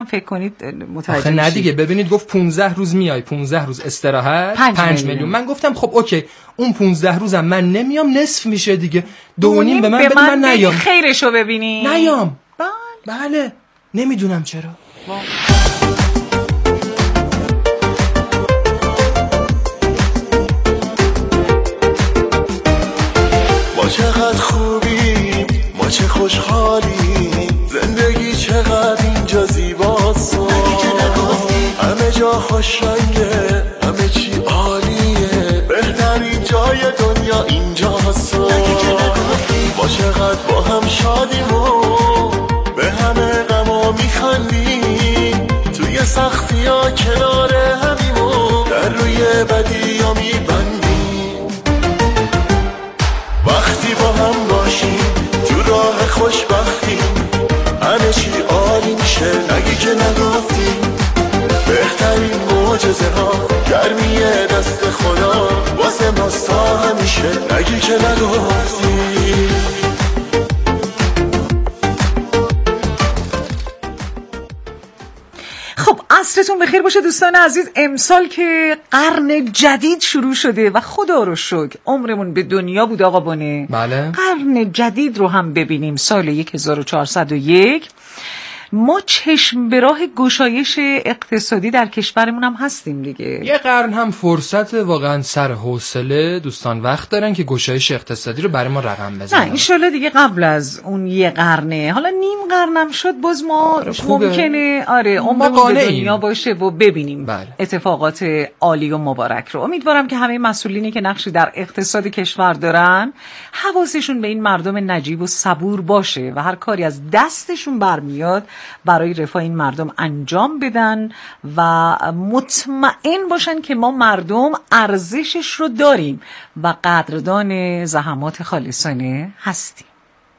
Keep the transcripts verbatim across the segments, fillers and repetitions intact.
فکر کنید متوجه آخه نه دیگه ببینید گفت پانزده روز میای پانزده روز استراحت پنج میلیون. من گفتم خب اوکی اون پانزده روزم من نمیام نصف میشه دیگه دو و نیم به من بده من نیام خیرشو ببینی نیام. بله بله نمیدونم چرا. ما چقدر خوبیم ما چه خوشحالیم زندگی چقدر اینجا زیباست همه جا خوش رنگه همه چی عالیه بهترین جای دنیا اینجاست ما چقدر با هم شادیم و به همه غما میخندیم توی سختی ها کنار همیم و در روی بدی ها میبندیم وقتی با هم باشیم تو راه خوشبختیم همه چی عالی میشه نگی که نگفتیم بهترین معجزه ها گرمی دست خدا واسه ماست تا همیشه نگی که نگفتیم. خب عصرتون بخیر باشه دوستان عزیز. امسال که قرن جدید شروع شده و خدا رو شکر عمرمون به دنیا بود آقا بونه. بله. قرن جدید رو هم ببینیم سال هزار و چهارصد و یک. ما چشم به راه گشایش اقتصادی در کشورمون هم هستیم دیگه. یه قرن هم فرصت واقعا سر حوصله دوستان وقت دارن که گشایش اقتصادی رو برای ما رقم بزنن. نه انشالله دیگه قبل از اون یه قرنه حالا نیم قرنم شد باز ما ممکنه آره عمرمون به دنیا باشه و ببینیم بله. اتفاقات عالی و مبارک رو. امیدوارم که همه مسئولینی که نقشی در اقتصاد کشور دارن حواسشون به این مردم نجیب و صبور باشه و هر کاری از دستشون برمیاد برای رفاه این مردم انجام بدن و مطمئن باشن که ما مردم ارزشش رو داریم و قدردان زحمات خالصانه هستیم.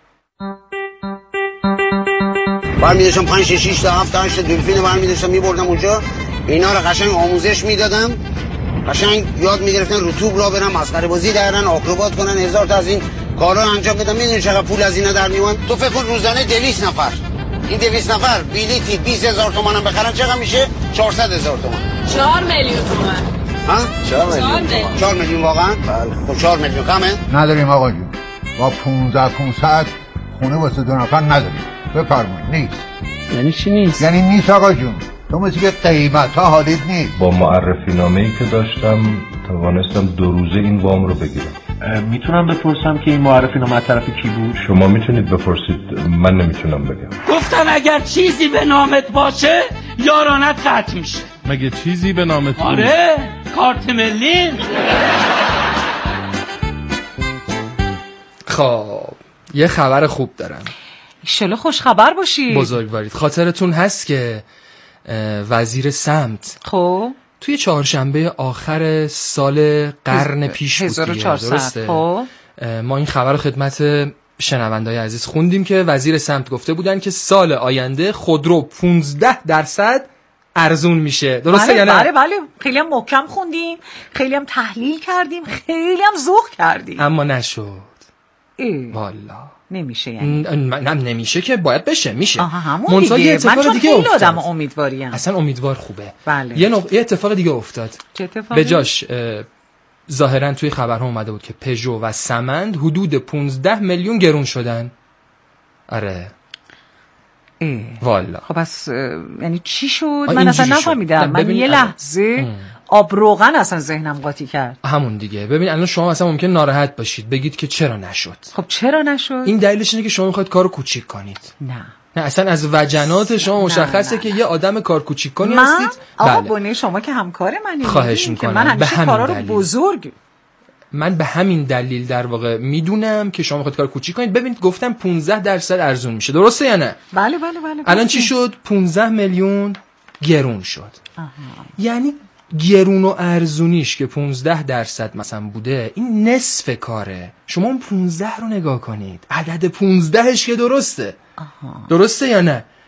برمی داشتم پنج شیش تا هفت تا هشت دلفین برمی داشتم می بردم اونجا اینا رو قشنگ آموزش میدادم قشنگ یاد میگرفتن رطوب را برن مسخره بازی درن آکروبات کنن هزار تا از این کارا انجام بدم. میدونی چقدر پول از اینا در میومد؟ تو فکر کن روزانه دویست نفر این دویست نفر بلیتی بیست هزار تومان هم بخرن چقدر میشه؟ چهارصد هزار تومان. چهار میلیون تومان. ها؟ چهار میلیون. چهار میلیون واقعا؟ بله. خب چهار میلیون کمه؟ نداریم آقا جون. با پانزده پانصد خونه واسه دو نفر نداریم. بفرمایید نیست. یعنی چی نیست؟ یعنی نیست آقا جون. تو مثل که قیمت ها حالیت نیست. با معرفی نامه‌ای که داشتم توانستم دو روزه این وام رو بگیرم. میتونم بپرسم که این معرفی نامه طرف کی بود؟ شما میتونید بپرسید من نمیتونم بگم. گفتم اگر چیزی به نامت باشه یارانت قطع میشه. مگه چیزی به نامت بود؟ آره کارت ملی. خب یه خبر خوب دارم. ایشالا خوش خبر باشی. بزرگوارید. خاطرتون هست که وزیر سمت خب توی چهارشنبه آخر سال قرن پیش بود هزار و چهارصد خب ما این خبر رو خدمت شنونده‌های عزیز خوندیم که وزیر سمت گفته بودن که سال آینده خودرو پانزده درصد ارزون میشه. درسته بله یا نه؟ بله بله خیلی هم محکم خوندیم خیلی هم تحلیل کردیم خیلی هم ذوق کردیم اما نشد. ای. والا نمیشه یعنی نه نمیشه که باید بشه میشه. آها همون دیگه من چون خیلی آدم امیدواریم. اصلا امیدوار خوبه. بله. یه, نق... یه اتفاق دیگه افتاد. چه اتفاقی؟ به جاش ظاهرا توی خبرها اومده بود که پژو و سمند حدود پانزده میلیون گرون شدن. آره ای. والا خب پس یعنی چی شد؟ من اصلا نفهمیدم. من یه لحظه ام. آب روغن اصلا ذهنم قاطی کرد. همون دیگه. ببین الان شما اصلا ممکن ناراحت باشید بگید که چرا نشد. خب چرا نشد؟ این دلیلش اینه که شما میخواید کارو کوچیک کنید. نه نه اصلا از وجنات شما مشخصه نه، نه. که یه آدم کار کوچیک کنی من؟ هستید. آقا بله. بونه شما که همکار منی. خواهش میکنم. من همیشه کارا رو بزرگ من به همین دلیل در واقع میدونم که شما میخواید کار کوچیک کنید. ببینید گفتم پانزده درصد ارزون میشه. درسته یا نه؟ بله بله بله. الان چی شد؟ پانزده میلیون گرون شد. آها. یعنی گرون و ارزونیش که پانزده درصد مثلا بوده این نصف کاره. شما اون پانزده رو نگاه کنید عدد پانزدهش که درسته. آها. درسته یا نه؟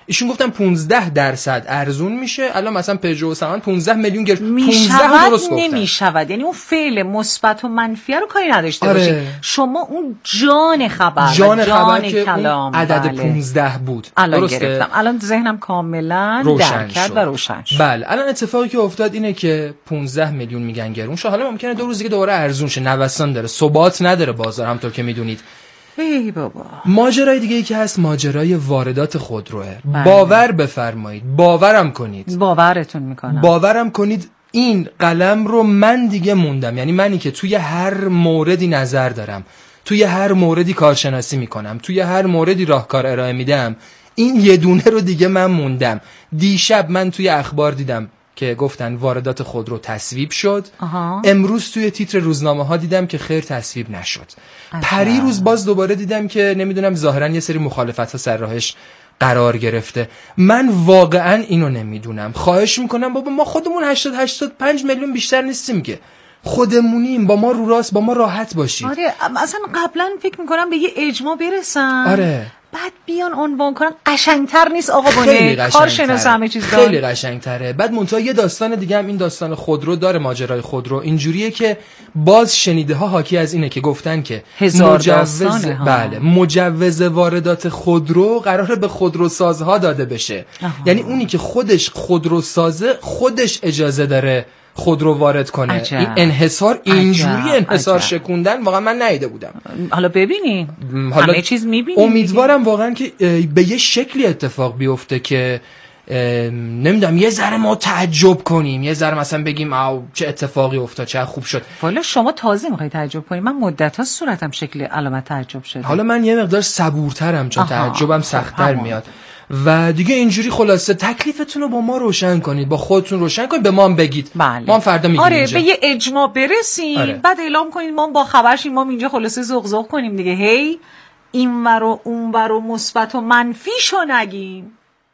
ایشون گفتن پانزده درصد ارزون میشه. الان مثلا پژو و سمن پانزده میلیون گرفت. پانزده درست گفتن. نمیشود، یعنی اون فعل مثبت و منفی رو کاری نداشته آره. باشی. شما اون جان خبر جان, جان خبر که کلام عدد بله. پانزده بود. الان درسته؟ گرفتم. الان ذهنم کاملا روشن درک کرد و روشن شد. بله الان اتفاقی که افتاد اینه که پانزده میلیون میگن گرون شد. حالا ممکنه دو روز دیگه دوباره ارزون شه. نوسان داره، ثبات نداره بازار، همونطور که میدونید. ای بابا. ماجرای دیگه ای که هست ماجرای واردات خودروه. باور بفرمایید، باورم کنید، باورتون میکنم، باورم کنید این قلم رو من دیگه موندم. یعنی منی که توی هر موردی نظر دارم، توی هر موردی کارشناسی میکنم، توی هر موردی راهکار ارائه میدم، این یه دونه رو دیگه من موندم. دیشب من توی اخبار دیدم که گفتن واردات خودرو تصویب شد. آها. امروز توی تیتر روزنامه ها دیدم که خیر تصویب نشد. پری روز باز دوباره دیدم که نمیدونم ظاهرا یه سری مخالفت ها سر راهش قرار گرفته. من واقعا اینو نمیدونم. خواهش میکنم بابا ما خودمون هشتاد هشتاد و پنج میلیون بیشتر نیستیم که، خودمونیم، با ما رو راست، با ما راحت باشید. آره اصلا قبلا فکر میکنم به یه اجماع برسن. آره بعد بیان عنوان کنن. قشنگتر نیست آقا بونه؟ کارشناس همه چیز داره. خیلی قشنگتره. بعد منتها یه داستان دیگه هم این داستان خودرو داره. ماجرای خودرو اینجوریه که باز شنیده ها حاکی از اینه که گفتن که مجوز بله مجوز واردات خودرو قراره به خودروسازها داده بشه. آها. یعنی اونی که خودش خودروسازه خودش اجازه داره خودرو وارد کنه. عجب. این انحصار اینجوری عجب. انحصار عجب. شکوندن واقعا من ندیده بودم. حالا ببینین همه چیز میبینین. امیدوارم واقعا که به یه شکلی اتفاق بیفته که نمیدونم یه ذره ما تعجب کنیم، یه ذره مثلا بگیم آو چه اتفاقی افتاد، چه خوب شد. والا شما تازه میخوای تعجب کنی؟ من مدت‌ها صورتم شکل علامت تعجب شده. حالا من یه مقدار صبورترم چون تعجبم سخت‌تر میاد. و دیگه اینجوری خلاصه تکلیفتون رو با ما روشن کنید، با خودتون روشن کنید، به ما هم بگید. بله. ما هم فردا میگیم آره اینجا. به یه اجماع برسیم. آره. بعد اعلام کنید ما با خبرشیم، ما اینجا خلاصه زغزغ کنیم دیگه. هی اینور و اونور و مثبت و منفیشو نگیم.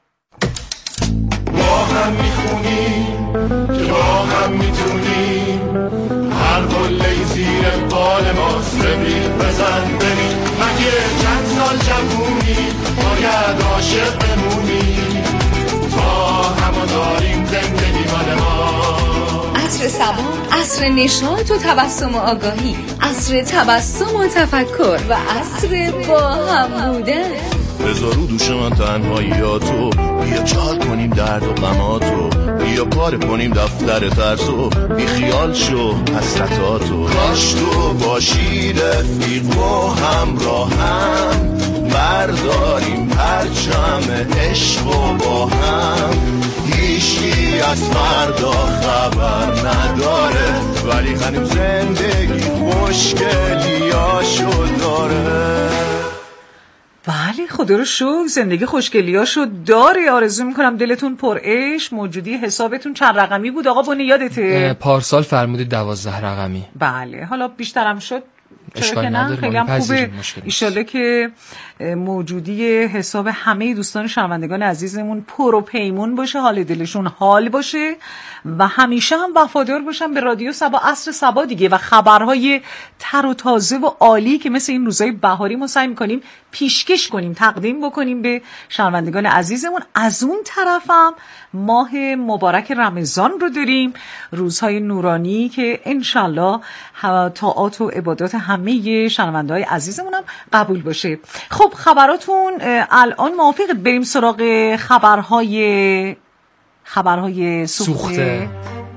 با هم میخونیم که با هم میتونیم، هر قله زیر بال ما سبیل بزن ببین. مگه چند سال جوونی باید عاشق بمونیم، تا همه داریم زندگی مال ما. عصر سبا، عصر نشاط و تبسم و آگاهی، عصر تبسم و تفکر و عصر با هم بودن. بذارو دوش من تنهاییاتو، بیا چال کنیم درد و غماتو، بیا پاره کنیم دفتر ترسو، بی خیال شو حسرتاتو. کاش تو باشی رفیق و همراهم، برداریم پرچم عشق و با هم. هیچی از فردا خبر نداره، ولی هنوز زندگی خوشگلیاشو داره. بله خدا رو شکر زندگی خوشگلیاشو داره. آرزو میکنم دلتون پر عشق. موجودی حسابتون چند رقمی بود آقا بنی یادته؟ پارسال فرمودید دوازده رقمی. بله حالا بیشترم شد چرا که نه، خیلی هم خوبه. ایشالله که موجودی حساب همه دوستان شنوندگان عزیزمون پر و پیمون باشه، حال دلشون حال باشه و همیشه هم وفادار باشن به رادیو سبا، عصر سبا دیگه، و خبرهای تر و تازه و عالی که مثل این روزهای بهاری ما سعی می‌کنیم پیشکش کنیم، تقدیم بکنیم به شنوندگان عزیزمون. از اون طرفم ماه مبارک رمضان رو داریم، روزهای نورانی که انشالله طاعات و عبادات همه شنونده‌های عزیزمون هم قبول باشه. خب خبراتون الان موافقت بریم سراغ خبرهای خبرهای سوخته, سوخته.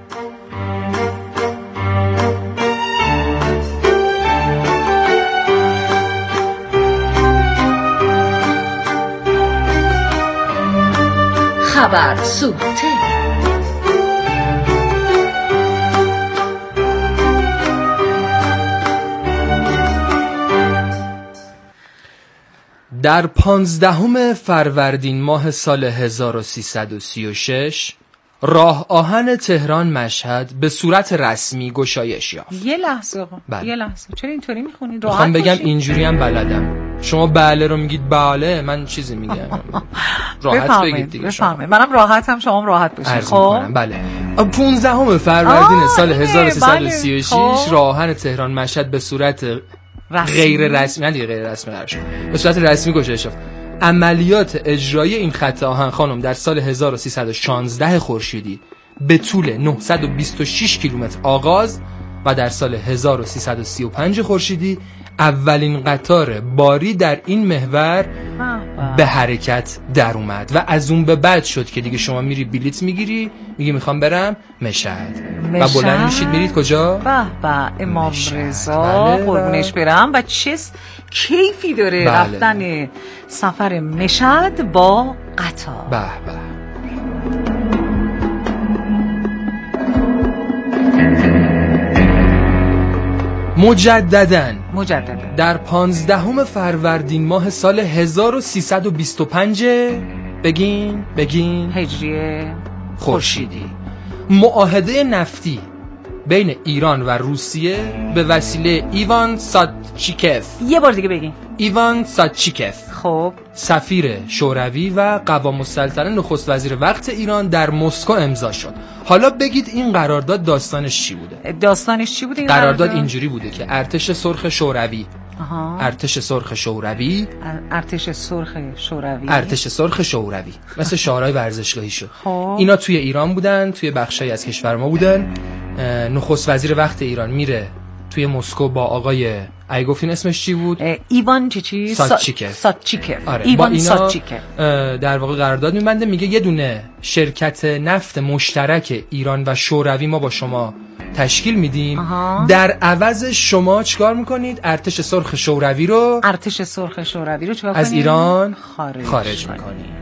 خبر سوخته. در پانزدهم فروردین ماه سال هزار و سیصد و سی و شش راه آهن تهران مشهد به صورت رسمی گشایش یافت. یه لحظه آقا بله. یه لحظه چرا اینطوری میخونید؟ راحت میخوام بگم باشید. اینجوری هم بلدم. شما بله رو میگید بله، من چیزی میگم. راحت بگید دیگه. بفرمایید. منم راحتم شما هم راحت باشید. خب بله. پانزدهم فروردین سال هزار و سیصد و سی و شش بله. راه آهن تهران مشهد به صورت رسمی. غیر رسمی نه دیگه غیر رسمی قرار شد. به صورت رسمی گشایش یافت. عملیات اجرایی این خط آهن خانم در سال هزار و سیصد و شانزده خورشیدی به طول نهصد و بیست و شش کیلومتر آغاز و در سال هزار و سیصد و سی و پنج خورشیدی اولین قطار باری در این محور به حرکت در اومد و از اون به بعد شد که دیگه شما میری بلیت میگیری میگی میخوام برم مشهد و بلند میشید میرید کجا؟ به به امام رضا قربونش برم. و چه کیفی داره بله. رفتن سفر مشهد با قطار. به به مجدداً مجدداً در پانزدهم فروردین ماه سال هزار و سیصد و بیست و پنج بگین بگین هجری خورشیدی معاهده نفتی بین ایران و روسیه به وسیله ایوان ساتچیکف. یه بار دیگه بگین. ایوان ساتچیکف خب سفیر شوروی و قوام السلطنه نخست وزیر وقت ایران در مسکو امضا شد. حالا بگید این قرارداد داستانش چی بوده؟ داستانش چی بوده این قرارداد؟ قرارداد اینجوری بوده که ارتش سرخ شوروی آها. ارتش سرخ شوروی ارتش سرخ شوروی ارتش سرخ شوروی مثل شعارهای ورزشگاهی شد. خب. اینا توی ایران بودن، توی بخشایی از کشور ما بودن. نخست وزیر وقت ایران میره توی مسکو با آقای ای گفتین اسمش چی بود؟ ایوان چی چی؟ ساتچیکف. ساتچیکف. آره. ایوان با اینا ساتچیکف. در واقع قرارداد میبنده، میگه یه دونه شرکت نفت مشترک ایران و شوروی ما با شما تشکیل میدیم. آها. در عوض شما چیکار میکنید؟ ارتش سرخ شوروی رو ارتش سرخ شوروی رو چیکار کنید؟ از ایران خارج, خارج میکنید.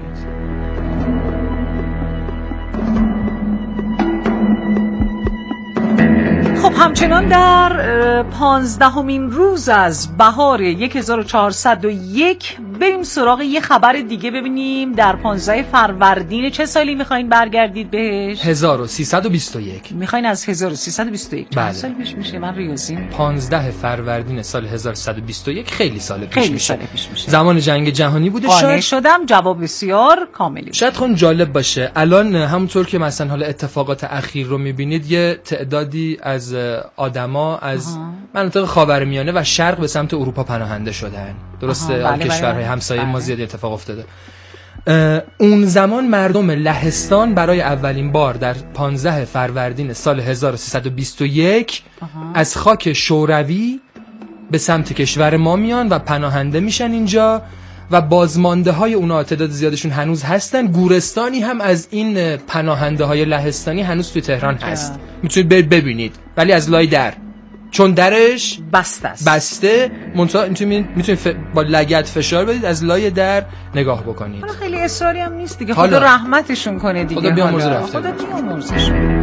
خب همچنان در پانزدهمین روز از بهار هزار و چهارصد و یک بریم سراغ یه خبر دیگه ببینیم. در پانزده فروردین چه سالی میخواین برگردید بهش؟ هزار و سیصد و بیست و یک. میخواین از هزار و سیصد و بیست و یک بله. چند سال پیش میشه؟ من ریاضیم. پانزده فروردین سال هزار و سیصد و بیست و یک خیلی سال پیش خیلی میشه. سال پیش میشه. زمان جنگ جهانی بوده. قانع شدم جواب بسیار کاملی. شاید خون جالب باشه. الان همونطور که مثلا حالا اتفاقات اخیر رو میبینید یه تعدادی از آدما از مناطق خاورمیانه و شرق به سمت اروپا پناهنده شدن. درسته؟ بله کشورهای بله همسایه بله. ما زیاد اتفاق افتاده. اون زمان مردم لهستان برای اولین بار در پانزده فروردین سال هزار و سیصد و بیست و یک از خاک شوروی به سمت کشور ما میان و پناهنده میشن اینجا و بازمانده های اونا تعداد زیادشون هنوز هستن. گورستانی هم از این پناهنده های لهستانی هنوز توی تهران هست، میتونید برید ببینید، ولی از لای در، چون درش بسته است. بسته منتها میتونید ف... با لگد فشار بدید از لای در نگاه بکنید. حالا خیلی اصراری هم نیست دیگه، خدا رحمتشون کنه دیگه. خدا بیامرز رفته. خدا بیامرزشون.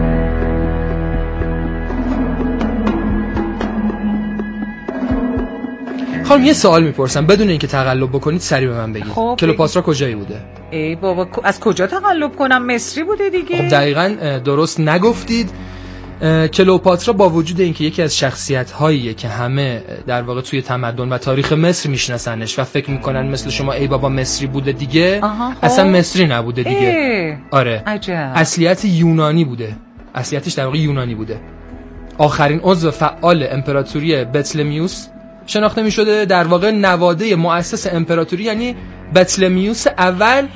خانم یه سوال میپرسم بدون اینکه تقلب بکنید سریع به من بگید. خب کلئوپاترا کجایی بوده؟ ای بابا از کجا تقلب کنم؟ مصری بوده دیگه. خب دقیقاً درست نگفتید. کلئوپاترا با وجود اینکه یکی از شخصیت‌هاییه که همه در واقع توی تمدن و تاریخ مصر میشناسنش و فکر میکنن مثل شما ای بابا مصری بوده دیگه، اصلا مصری نبوده دیگه. آره عجب. اصلیت یونانی بوده. اصلیتش در واقع یونانی بوده. آخرین عضو فعال امپراتوری بطلمیوس شناخته میشده، در واقع نواده مؤسس امپراتوری یعنی بطلمیوس اول.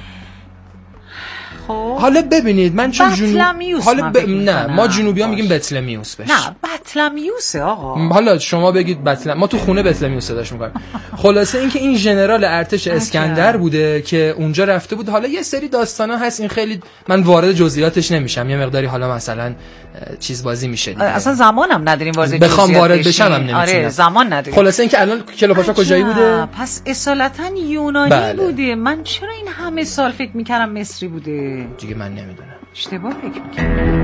خب حالا ببینید من چون جنوب حالا ب... نه ما جنوبی ها میگیم بطلمیوس بهش. نه بطلمیوسه آقا. حالا شما بگید بطلم، ما تو خونه بطلمیوس صداش میکنیم. خلاصه اینکه این ژنرال ارتش اسکندر بوده که اونجا رفته بود. حالا یه سری داستانا هست، این خیلی من وارد جزئیاتش نمیشم، یه مقداری حالا مثلا چیز بازی میشه دیگه. اصلا زمانم نداریم وارد جزئیات بخوام وارد بشم هم نمیتونم. آره زمان نداریم. خلاصه اینکه الان کلئوپاترا کجایی بوده؟ پس اصالتا یونانی بله. بوده. من چرا این همه سال فکر میکردم مصری بوده؟ دیگه من نمیدونم. اشتباه فکر میکردم.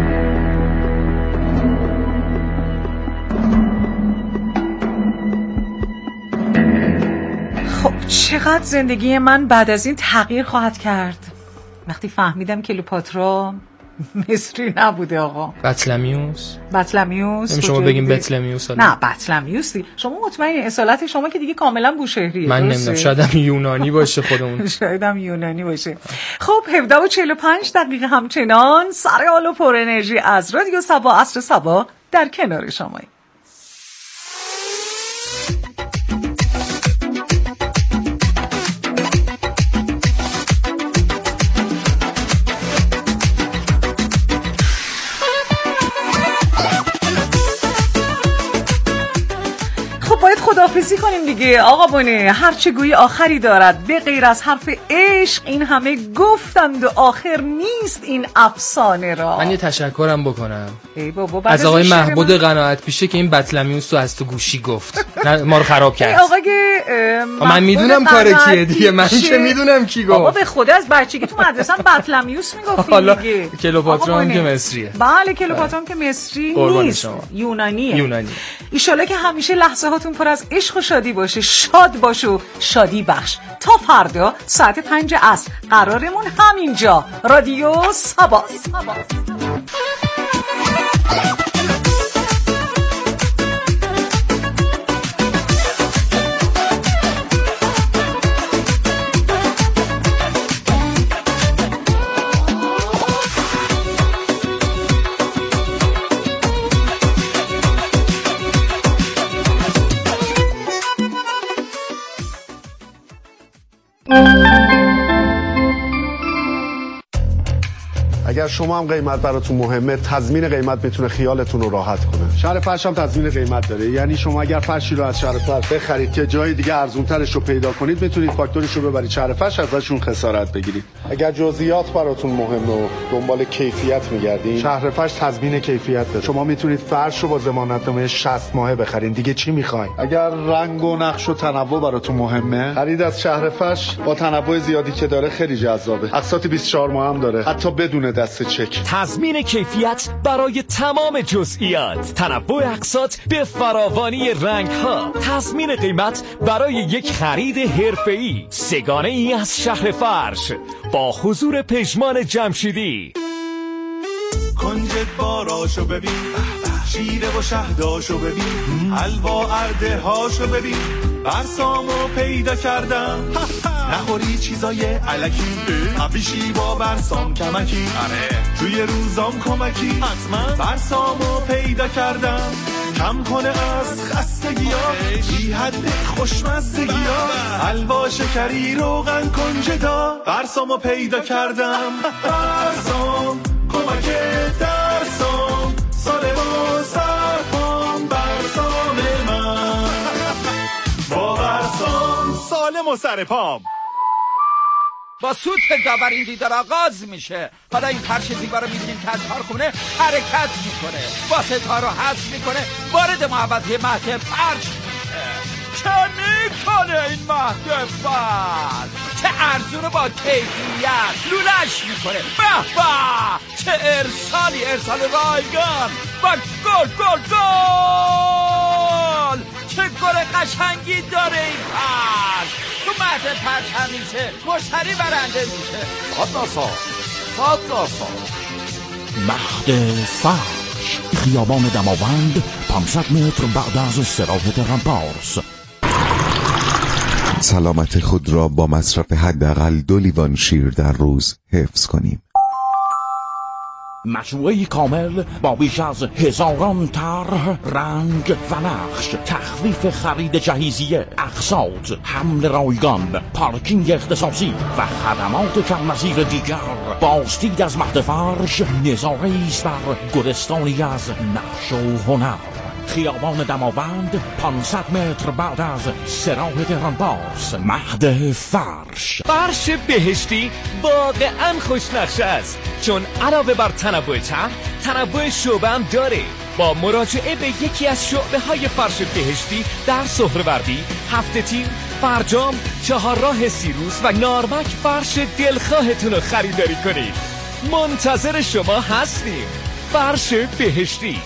خب چقدر زندگی من بعد از این تغییر خواهد کرد وقتی فهمیدم کلئوپاترا مصری نبوده آقا. بطلمیوس بطلمیوس شما بگیم بطلمیوس. نه بطلمیوس دی. شما مطمئنی اصالت شما که دیگه کاملا بوشهریه؟ من نمیدونم، شاید هم یونانی باشه خودمون. شاید هم یونانی باشه. خب هفده و چهل و پنج دقیقه همچنان سر حال و پر انرژی از رادیو صبا عصر صبا در کنار شما. خداحافظی کنیم دیگه آقا بونه. هر چه گویی آخری دارد، به غیر از حرف عشق این همه گفتند و آخر نیست این افسانه را. من یه تشکرم بکنم ای بابا از آقای محمود قناعت پیشه که این بطلمیوس رو از تو گوشی گفت. نه ما رو خراب کرد. آقای من میدونم کار کیه دیگه، من که میدونم کی گفت. بابا به خدا از بچگی تو مدرسه بطلمیوس میگفتین دیگه. کلئوپاترا هم که مصریه. بله کلئوپاترا هم که مصری نیست، یونانیه. یونانی. ایشالا که همیشه لحظه هاتون پر از عشق و شادی باشه. شاد باش و شادی بخش. تا فردا ساعت پنج عصر قرارمون همینجا رادیو ساباس. اگر شما هم قیمت براتون مهمه، تضمین قیمت میتونه خیالتون رو راحت کنه. شهر فرش هم تضمین قیمت داره، یعنی شما اگر فرشی رو از شهر فرش بخرید که جای دیگه ارزونترش رو پیدا کنید، میتونید فاکتورش رو ببرید شهر فرش ازشون خسارت بگیرید. اگر جزئیات براتون مهمه و دنبال کیفیت میگردین، شهر فرش تضمین کیفیت داره. شما میتونید فرش رو با ضمانتنامه شصت ماهه بخرید. دیگه چی میخواین؟ اگر رنگ و نقش و تنوع براتون مهمه، خرید از شهر فرش با تنوع زیادی که داره خیلی جذابه. اقساط بیست و چهار ماه هم داره، حتی بدون دست چک. تضمین کیفیت برای تمام جزئیات، تنوع اقساط به فراوانی رنگ ها، تضمین قیمت برای یک خرید حرفه‌ای. سگانه ای از شهر فرش با حضور پژمان جمشیدی. کنج باراشو ببین، شیره و شهداشو ببین، حلوا ارده هاشو ببین، برسامو پیدا کردم. نخوری چیزای علکی، ابیشی با برسام کمکی، توی روزام کمکی، حتما برسامو پیدا کردم. کم کنه از خستگی ها، بی حد خوشمزگی ها، حلوا شکری روغن کنجدا، برسامو پیدا کردم. برسام کمک درسام، سالمو سرپام، برسام من با برسام سالم و سرپام. با سوت داورین دیدار آغاز میشه. حالا این فرش زیبا رو میبینیم که از کارخونه حرکت میکنه، با ستاره حذف میکنه، وارد محوطه مهد فرش میشه. چه میکنه این مهد فرش؟ چه ارزونه با کیفیت لولش میکنه. به به چه ارسالی، ارسال رایگان و گل گل گل. چه گل قشنگی داره این فرش. تو مهد فرش همیشه مشتری برنده میشه. فادناسا فادناسا مهد فرش، خیابان دماوند، پانصد متر بعد از استراحت رمپارس. سلامت خود را با مصرف حداقل دو لیوان شیر در روز حفظ کنیم. مجموعه کامل با بیش از هزاران طرح، رنگ و نقش، تخفیف خرید جهیزیه، اقساط، حمل رایگان، پارکینگ اختصاصی و خدمات کم نظیر دیگر. بازدید از مهد فرش نظاره ایست بر گلستانی از نقش و هنر. خیابان دماوند، پانصد متر بعد از سراحت رمپارس. مهد فرش. فرش بهشتی واقعا خوش نقشه است، چون علاوه بر تنوع طرح، تنوع شعبه هم داره. با مراجعه به یکی از شعبه های فرش بهشتی در سهروردی، هفته تیر، فرجام، چهارراه سیروس و نارمک فرش دلخواهتون رو خریداری کنید. منتظر شما هستیم. فرش بهشتی.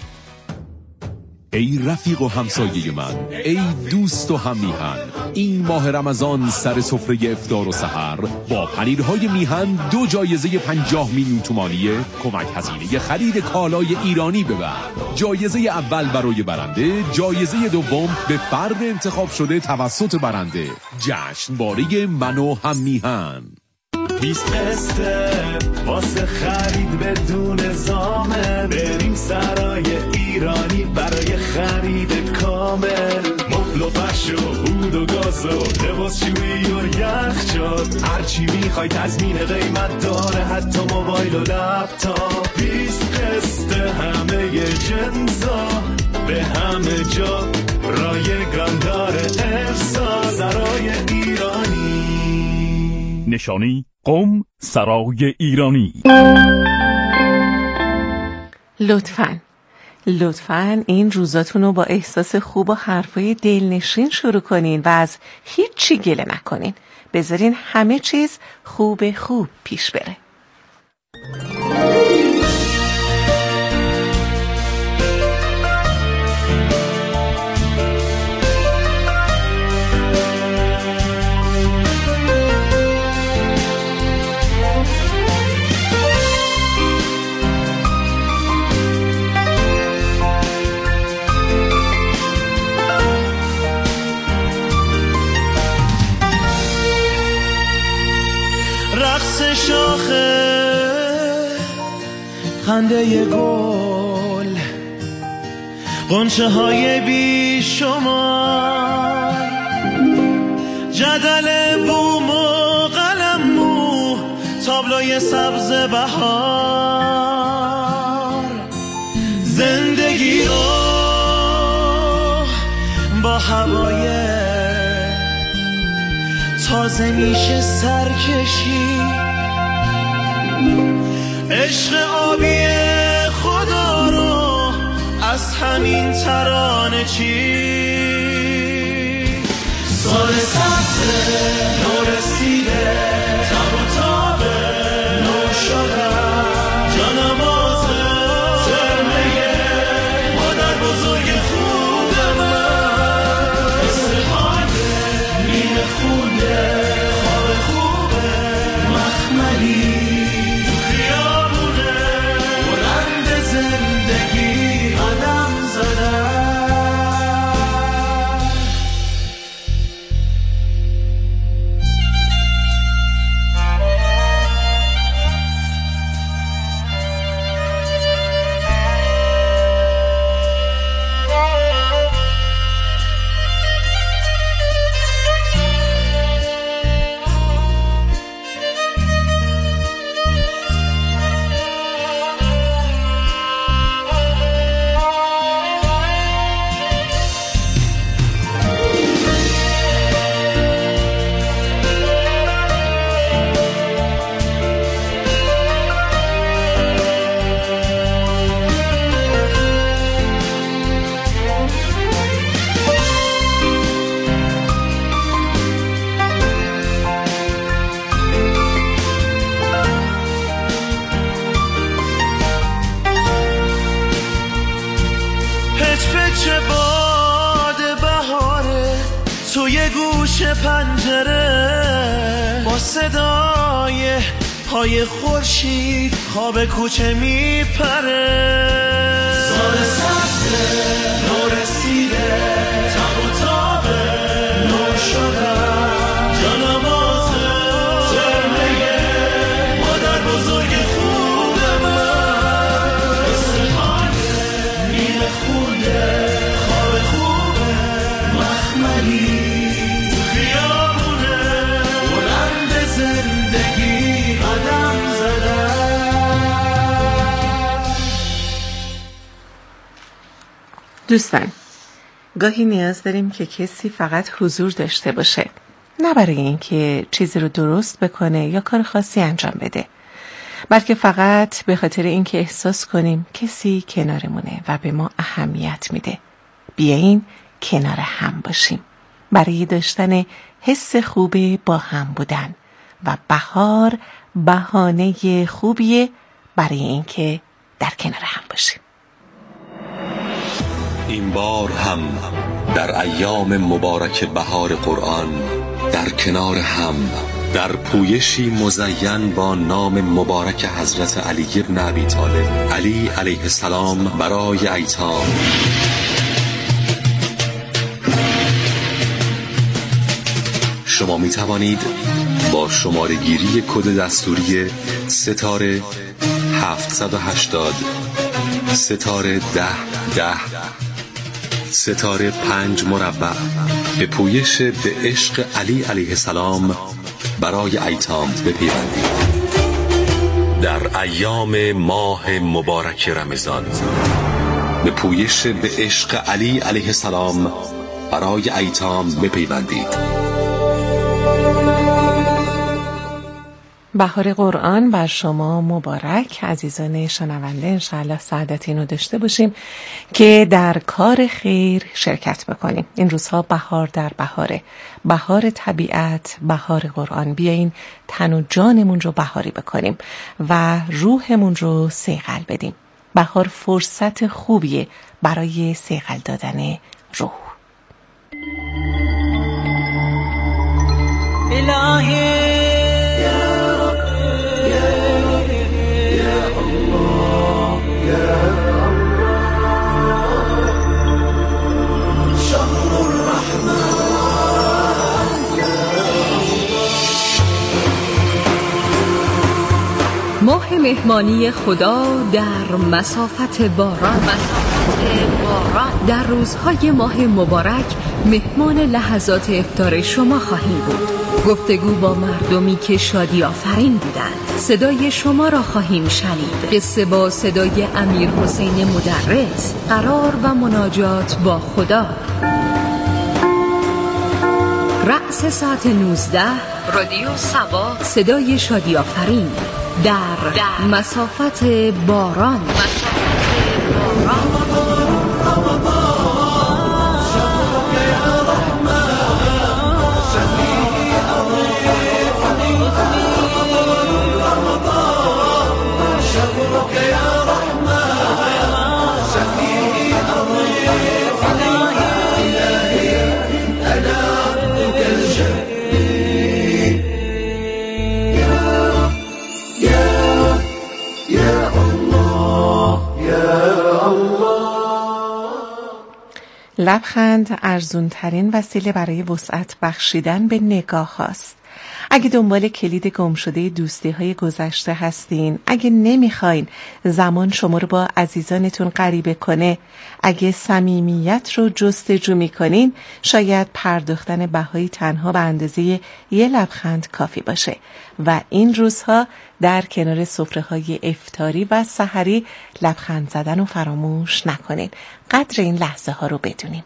ای رفیق و همسایه من، ای دوست و هم میهن، این ماه رمضان سر سفره افطار و سحر با پنیرهای میهن دو جایزه پنجاه میلیون تومانیه کمک هزینه خرید کالای ایرانی ببر. جایزه اول برای برنده، جایزه دوم به فرد انتخاب شده توسط برنده. جشنواره من و هم میهن. بیست قسطه واسه خرید بدون زامن، بریم سرای ایرانی برای خرید کامل. مبل و فرش و عود و گاز و لباس شویی و یخچال، هرچی میخوای تضمین قیمت داره، حتی موبایل و لپتاپ. بیست قسطه همه جنسا به همه جا رایگان داره. نشانی قم سرای ایرانی. لطفاً لطفاً این روزاتون رو با احساس خوب و حرفای دلنشین شروع کنین و از هیچی گله نکنین. بذارین همه چیز خوب خوب پیش بره. شاخه خنده گل غنچه های بی شما جدل بوم و قلم مو تابلوی سبز بهار زندگی رو با هوای تازه میشه سرکشی عشق آبی خدا رو از همین ترانه چی سال سبز نو رسیده تب و تابه نو شده جانمازه ترمه مادر بزرگ خوب من استحاله نیمه خونده خواب خوبه مخملی پنجره با صدای پای خورشید خواب کوچه میپره سال سبز نو رسیده تب و تابه نو شده جانمازه ترمه مادر بزرگ خوب من استحاله نیمه خونده خواب خوبه مخملی دوستان، گاهی نیاز داریم که کسی فقط حضور داشته باشه، نه برای اینکه چیزی رو درست بکنه یا کار خاصی انجام بده، بلکه فقط به خاطر اینکه احساس کنیم کسی کنارمونه و به ما اهمیت میده. بیاین کنار هم باشیم برای داشتن حس خوب با هم بودن و بهار بهانه خوبیه برای اینکه در کنار هم باشیم. این بار هم در ایام مبارک بهار قرآن در کنار هم در پویشی مزین با نام مبارک حضرت علی بن ابی طالب علی علیه السلام برای ایتام شما می توانید با شماره گیری کد دستوری ستاره هفتصد و هشتاد ستاره ده ده ستاره پنج مربع به پویش به عشق علی علیه السلام برای ایتام بپیوندید. در ایام ماه مبارک رمضان به پویش به عشق علی علیه السلام برای ایتام بپیوندید. بهار قرآن بر شما مبارک عزیزان شنونده. انشاءالله سعادت اینو داشته باشیم که در کار خیر شرکت بکنیم. این روزها بهار در بهاره، بهار طبیعت، بهار قرآن. بیایین تن و جانمون رو بهاری بکنیم و روحمون رو صیقل بدیم. بهار فرصت خوبیه برای صیقل دادن روح. الهی ماه مهمانی خدا در مسافت باران. مسافت باران در روزهای ماه مبارک مهمان لحظات افطار شما خواهیم بود. گفتگو با مردمی که شادی آفرین بودند. صدای شما را خواهیم شنید. قصه با صدای امیر حسین مدرس. قرار و مناجات با خدا. رأس ساعت نوزده رادیو سبا صدای شادی آفرین در, در مسافت باران. مسافت باران. لبخند ارزونترین وسیله برای وسعت بخشیدن به نگاه هاست. اگه دنبال کلید گم شده دوستی های گذشته هستین، اگه نمیخواین زمان شما رو با عزیزانتون غریبه کنه، اگه صمیمیت رو جستجو میکنین، شاید پرداختن بهای تنها به اندازه یه لبخند کافی باشه. و این روزها در کنار سفره های افطاری و سحری لبخند زدن رو فراموش نکنین. قدر این لحظه ها رو بدونین.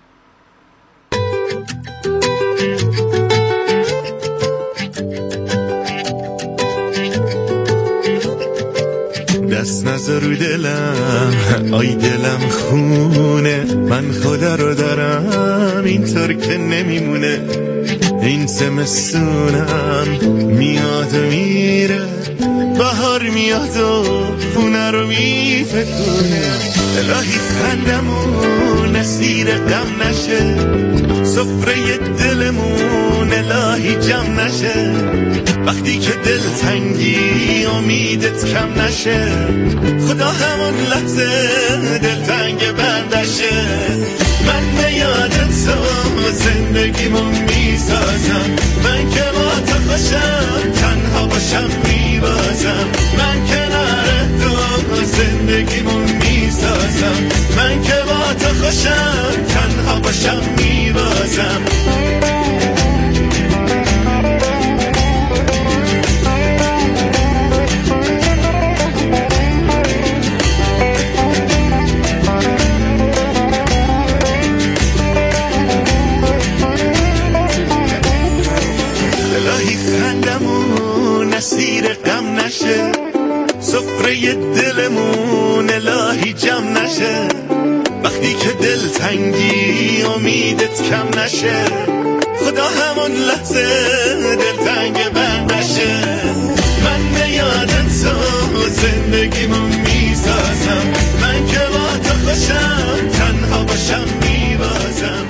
دست نذار رو دلم، آی دلم خونه، من خدا رو دارم اینطور که نمیمونه. این زمستونم میاد و میره، بهار میاد و خونه رو میفکونه. الهی خندمون اسیر غم نشه، سفره دلمون الهی جمع نشه. وقتی که دل تنگی امیدت کم نشه، خدا همون لحظه دل تنگ بندشه. من به یادت تو زندگیمو میسازم، من که با تو خوشم تنها باشم میبازم. من کنار تو زندگیمو میسازم، من که با تو خوشم تنها باشم میبازم. اسیر غم نشه، سفره دلمون الهی جمع نشه. وقتی که دل تنگی امیدت کم نشه، خدا همون لحظه دل تنگ بندشه. من به یادت تو زندگیمو میسازم، من که با تو خوشم تنها باشم میبازم.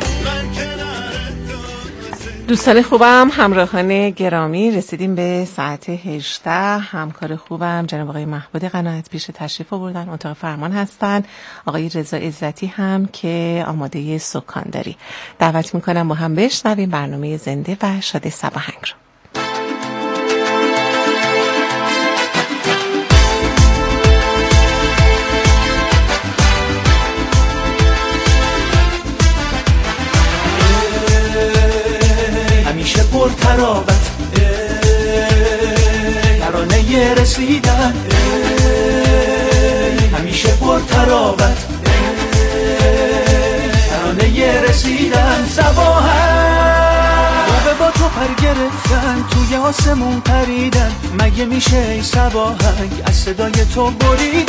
دوستان خوبم، همراهان گرامی، رسیدیم به ساعت هجده. همکار خوبم جناب آقای محمود قناعت پیش تشریف آوردن، اتاق فرمان هستن. آقای رضا عزتی هم که آماده سکانداری. دعوت میکنم با هم بشنویم برنامه زنده و شاد صباهنگ رو. پر ترابت ترانه رسیدن، همیشه پر ترابت ترانه رسیدن. صباحت با تو پرگی گرفتن توی آسمون پریدن، مگه میشه ای سواهنگ از صدای تو بریدن.